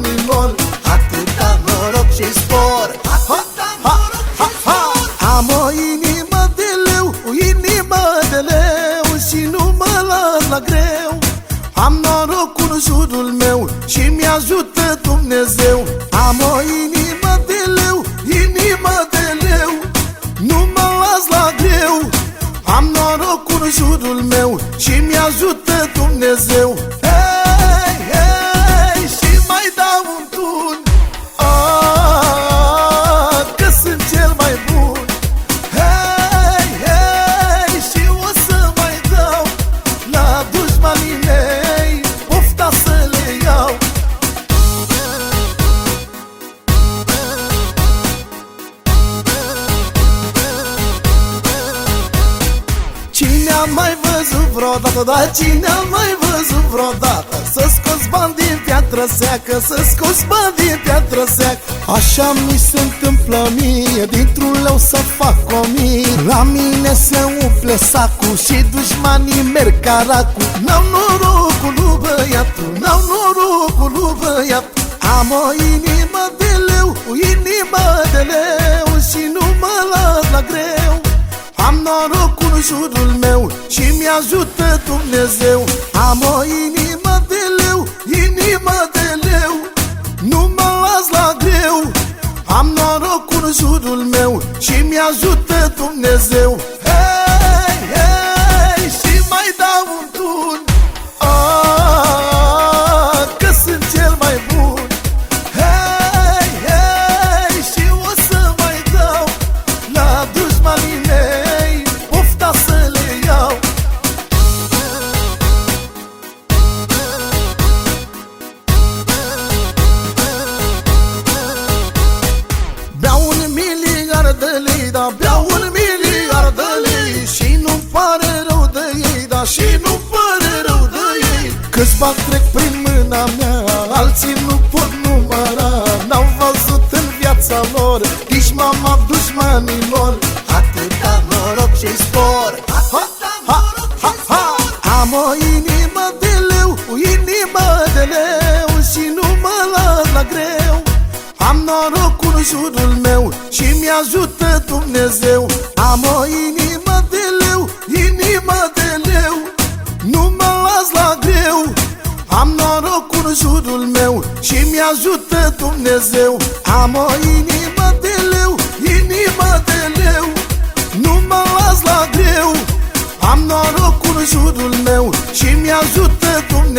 dușmanilor. Atâta noroc și spor, atâta noroc și spor. Am o inimă de leu, o inimă de leu, și nu mă las la greu. Am norocul în jurul meu și mi-ajută Dumnezeu. Am o inimă de leu, inimă de leu, nu mă las la greu. Am norocul în jurul meu și mi-ajută Dumnezeu. Hei, hei, și mai dau un tun, că sunt cel mai bun. Hei, hei, și o să mai dau la dușmanii mei, pofta să le iau. Cine a mai văzut vreodată, da, cine a mai văzut vreodată să scoți bani din piatră seacă, să scoți bani din piatră seacă? Așa mi se întâmplă mie, dintr-un leu să fac 1000. La mine se umple sacul și dușmanii merg caracu. N-au norocul lui băiatul, n-au norocul lui băiatul. Am o inimă de leu, o inimă de leu, și nu mă las la greu. Am norocul în jurul meu și mi-ajută Dumnezeu. Am o inimă de leu, inimă de leu, nu mă las la greu. Am norocul în jurul meu și mi-ajută Dumnezeu. Hei, hei, și mai dau un tun, că sunt cel mai bun. Hei, hei, și o să mai dau la dușmanii mei, pofta să le iau. Beau 1 miliard de lei, da, beau 1 miliard de lei, și nu-mi pare rău de ei, da, și nu-mi pare rău de ei. Câți bani trec prin mâna mea, alții nu pot număra. N-au văzut în viața lor nici mama dușmanilor. Atâta noroc și spor, atâta noroc și spor. Am o inimă de leu, o inimă de leu, și nu mă las la greu. Am norocul în jurul meu și mi-ajută Dumnezeu. Am o inimă de leu, inimă de leu, nu mă las la greu. Am norocul în jurul meu și mi-ajută Dumnezeu. Am o inimă de leu, inimă de leu, nu mă las la greu. Am norocul în jurul meu și mi-ajută Dumnezeu.